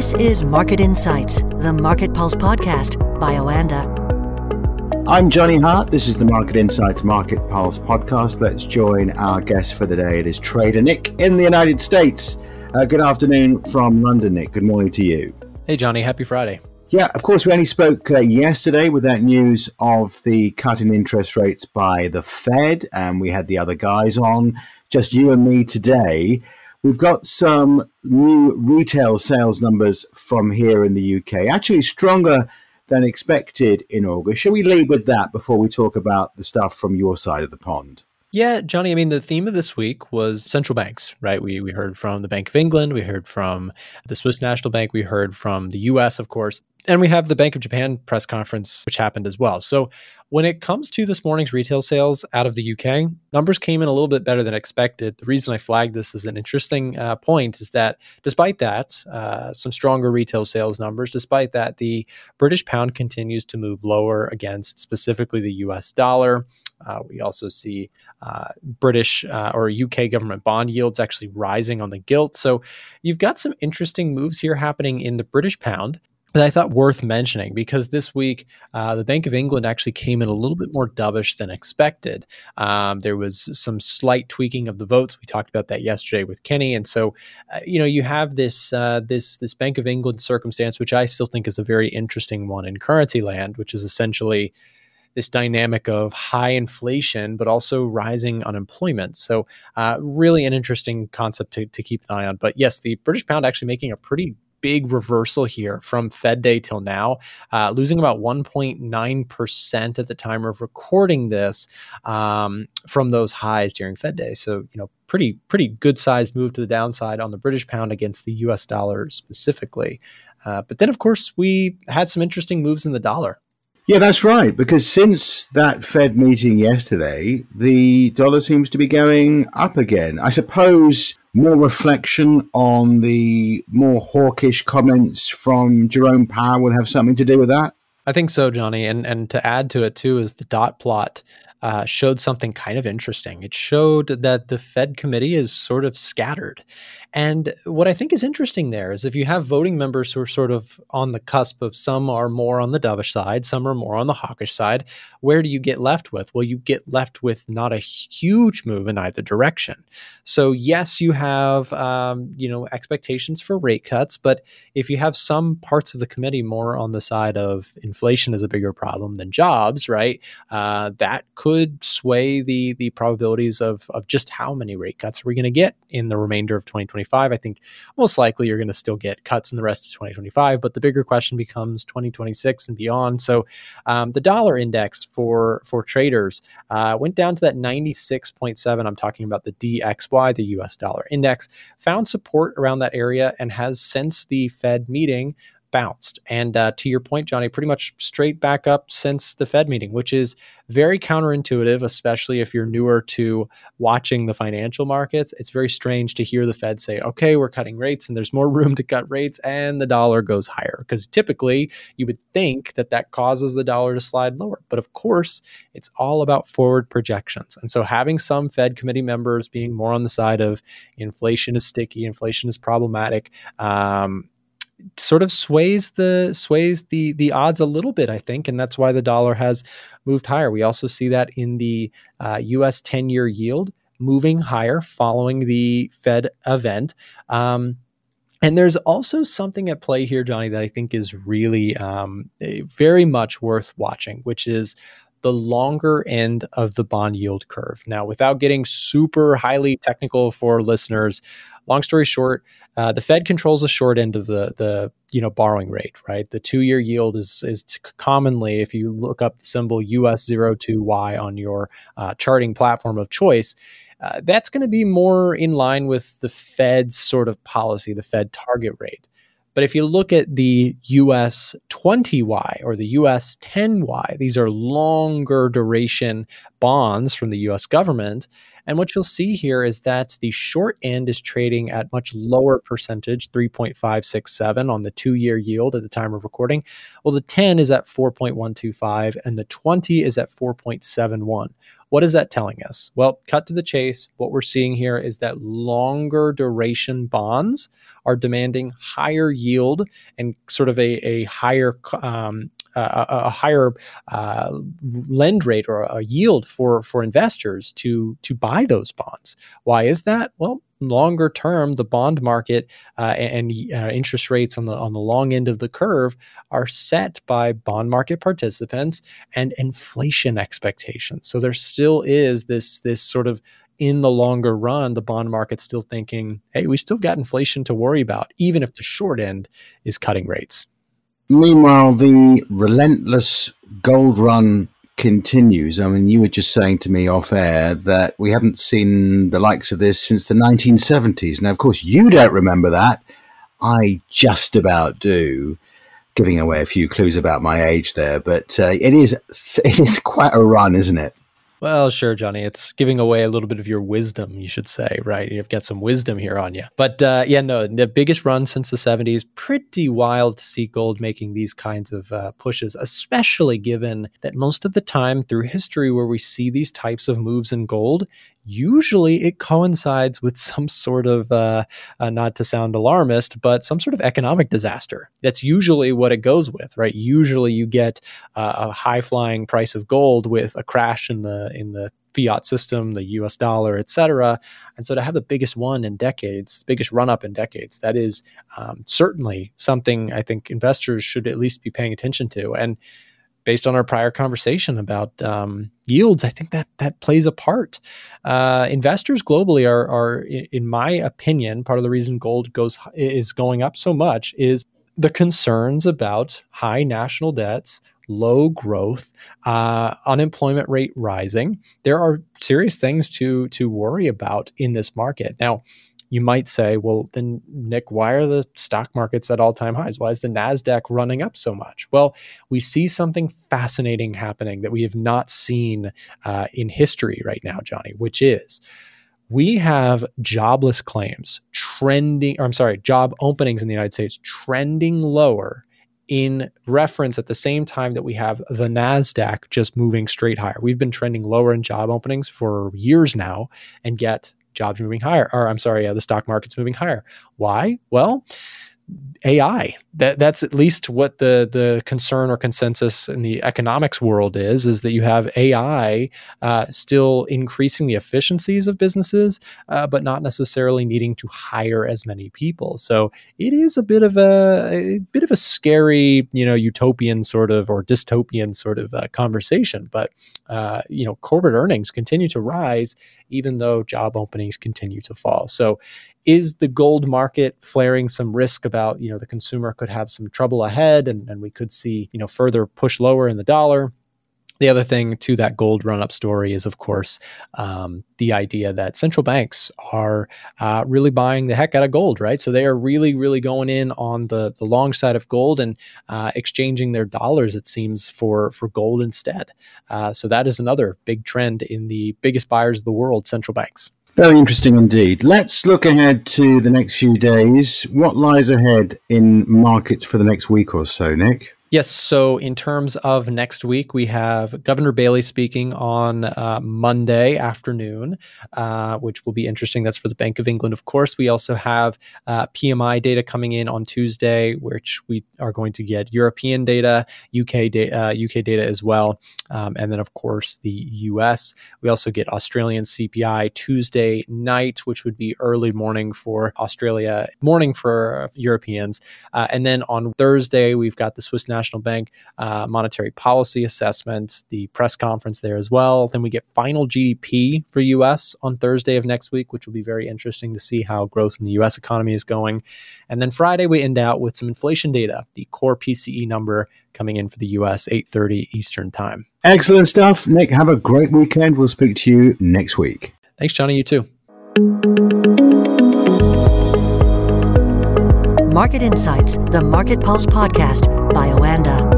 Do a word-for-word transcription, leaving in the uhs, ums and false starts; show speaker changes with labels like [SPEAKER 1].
[SPEAKER 1] This is Market Insights, the Market Pulse podcast by Oanda.
[SPEAKER 2] I'm Johnny Hart. This is the Market Insights Market Pulse podcast. Let's join our guest for the day. It is Trader Nick in the United States. Uh, good afternoon from London, Nick. Good morning to you.
[SPEAKER 3] Hey, Johnny. Happy Friday.
[SPEAKER 2] Yeah, of course, we only spoke uh, yesterday with that news of the cut in interest rates by the Fed, and we had the other guys on. Just you and me today. We've got some new retail sales numbers from here in the U K, actually stronger than expected in August. Shall we lead with that before we talk about the stuff from your side of the pond?
[SPEAKER 3] Yeah, Johnny, I mean, the theme of this week was central banks, right? We we heard from the Bank of England, we heard from the Swiss National Bank, we heard from the U S, of course, and we have the Bank of Japan press conference, which happened as well. So when it comes to this morning's retail sales out of the U K, numbers came in a little bit better than expected. The reason I flagged this as an interesting uh, point is that despite that, uh, some stronger retail sales numbers, despite that, the British pound continues to move lower against specifically the U S dollar. Uh, we also see uh, British uh, or U K government bond yields actually rising on the gilt. So you've got some interesting moves here happening in the British pound that I thought worth mentioning, because this week uh, the Bank of England actually came in a little bit more dovish than expected. Um, there was some slight tweaking of the votes. We talked about that yesterday with Kenny, and so uh, you know you have this uh, this this Bank of England circumstance, which I still think is a very interesting one in currency land, which is essentially this dynamic of high inflation, but also rising unemployment. So uh, really an interesting concept to, to keep an eye on. But yes, the British pound actually making a pretty big reversal here from Fed Day till now, uh, losing about one point nine percent at the time of recording this um, from those highs during Fed Day. So, you know, pretty, pretty good sized move to the downside on the British pound against the U S dollar specifically. Uh, but then, of course, we had some interesting moves in the dollar.
[SPEAKER 2] Yeah, that's right, because since that Fed meeting yesterday, the dollar seems to be going up again. I suppose more reflection on the more hawkish comments from Jerome Powell will have something to do with that?
[SPEAKER 3] I think so, Johnny. And and to add to it, too, is the dot plot uh, showed something kind of interesting. It showed that the Fed committee is sort of scattered. And what I think is interesting there is if you have voting members who are sort of on the cusp of some are more on the dovish side, some are more on the hawkish side, where do you get left with? Well, you get left with not a huge move in either direction. So yes, you have um, you know expectations for rate cuts, but if you have some parts of the committee more on the side of inflation is a bigger problem than jobs, right? Uh, that could sway the the probabilities of of just how many rate cuts are we going to get in the remainder of twenty twenty-five. I think most likely you're going to still get cuts in the rest of twenty twenty-five, but the bigger question becomes twenty twenty-six and beyond. So um, the dollar index for for traders uh, went down to that ninety-six point seven. I'm talking about the D X Y, the U S dollar index, found support around that area and has since the Fed meeting bounced. And uh, to your point, Johnny, pretty much straight back up since the Fed meeting, which is very counterintuitive, especially if you're newer to watching the financial markets. It's very strange to hear the Fed say, okay, we're cutting rates and there's more room to cut rates, and the dollar goes higher. Because typically you would think that that causes the dollar to slide lower. But of course, it's all about forward projections. And so having some Fed committee members being more on the side of inflation is sticky, inflation is problematic, um, sort of sways the sways the the odds a little bit, I think, and that's why the dollar has moved higher. We also see that in the uh, U S ten-year yield moving higher following the Fed event. Um, and there's also something at play here, Johnny, that I think is really um, very much worth watching, which is the longer end of the bond yield curve. Now, without getting super highly technical for listeners, long story short, uh, the Fed controls the short end of the the you know borrowing rate, right? The two-year yield is is commonly, if you look up the symbol U S zero two Y on your uh, charting platform of choice, uh, that's going to be more in line with the Fed's sort of policy, the Fed target rate. But if you look at the U S twenty Y or the U S ten Y, these are longer duration bonds from the U S government. And what you'll see here is that the short end is trading at much lower percentage, three point five six seven on the two-year yield at the time of recording. Well, the ten is at four point one two five and the twenty is at four point seven one. What is that telling us? Well, cut to the chase. What we're seeing here is that longer duration bonds are demanding higher yield and sort of a, a higher um, a, a higher uh, lend rate or a yield for for investors to to buy those bonds. Why is that? Well, longer term, the bond market uh, and uh, interest rates on the on the long end of the curve are set by bond market participants and inflation expectations. So there still is this this sort of, in the longer run, the bond market's still thinking, hey, we still got inflation to worry about, even if the short end is cutting rates.
[SPEAKER 2] Meanwhile, the relentless gold run continues. I mean, you were just saying to me off air that we haven't seen the likes of this since the nineteen seventies. Now, of course, you don't remember that. I just about do, giving away a few clues about my age there. But uh, it is it is quite a run, isn't it?
[SPEAKER 3] Well, sure, Johnny. It's giving away a little bit of your wisdom, you should say, right? You've got some wisdom here on you. But uh, yeah, no, the biggest run since the seventies. Pretty wild to see gold making these kinds of uh, pushes, especially given that most of the time through history where we see these types of moves in gold, usually it coincides with some sort of, uh, uh, not to sound alarmist, but some sort of economic disaster. That's usually what it goes with, right? Usually you get uh, a high-flying price of gold with a crash in the in the fiat system, the U S dollar, et cetera. And so to have the biggest one in decades, biggest run-up in decades, that is um, certainly something I think investors should at least be paying attention to. And based on our prior conversation about um, yields, I think that that plays a part. Uh, investors globally are, are, in my opinion, part of the reason gold goes is going up so much is the concerns about high national debts, low growth, uh, unemployment rate rising. There are serious things to to worry about in this market. Now, you might say, well, then, Nick, why are the stock markets at all-time highs? Why is the NASDAQ running up so much? Well, we see something fascinating happening that we have not seen uh, in history right now, Johnny, which is we have jobless claims trending, or I'm sorry, job openings in the United States trending lower in reference at the same time that we have the NASDAQ just moving straight higher. We've been trending lower in job openings for years now, and yet jobs moving higher, or I'm sorry, uh, the stock market's moving higher. Why? Well, A I. That that's at least what the the concern or consensus in the economics world is, is that you have A I uh, still increasing the efficiencies of businesses, uh, but not necessarily needing to hire as many people. So it is a bit of a, a bit of a scary, you know, utopian sort of or dystopian sort of uh, conversation. But uh, you know, corporate earnings continue to rise, even though job openings continue to fall. So is the gold market flaring some risk about, you know, the consumer could have some trouble ahead and, and we could see, you know, further push lower in the dollar? The other thing to that gold run-up story is, of course, um, the idea that central banks are uh, really buying the heck out of gold, right? So they are really, really going in on the, the long side of gold and uh, exchanging their dollars, it seems, for, for gold instead. Uh, so that is another big trend in the biggest buyers of the world, central banks.
[SPEAKER 2] Very interesting indeed. Let's look ahead to the next few days. What lies ahead in markets for the next week or so, Nick?
[SPEAKER 3] Yes. So in terms of next week, we have Governor Bailey speaking on uh, Monday afternoon, uh, which will be interesting. That's for the Bank of England, of course. We also have uh, P M I data coming in on Tuesday, which we are going to get European data, U K, da- uh, U K data as well. Um, and then, of course, the U S. We also get Australian C P I Tuesday night, which would be early morning for Australia, morning for Europeans. Uh, and then on Thursday, we've got the Swiss National National Bank uh, monetary policy assessment, the press conference there as well. Then we get final G D P for U S on Thursday of next week, which will be very interesting to see how growth in the U S economy is going. And then Friday, we end out with some inflation data, the core P C E number coming in for the U S, eight thirty Eastern time.
[SPEAKER 2] Excellent stuff. Nick, have a great weekend. We'll speak to you next week.
[SPEAKER 3] Thanks, Johnny. You too.
[SPEAKER 1] Market Insights, the Market Pulse podcast by Oanda.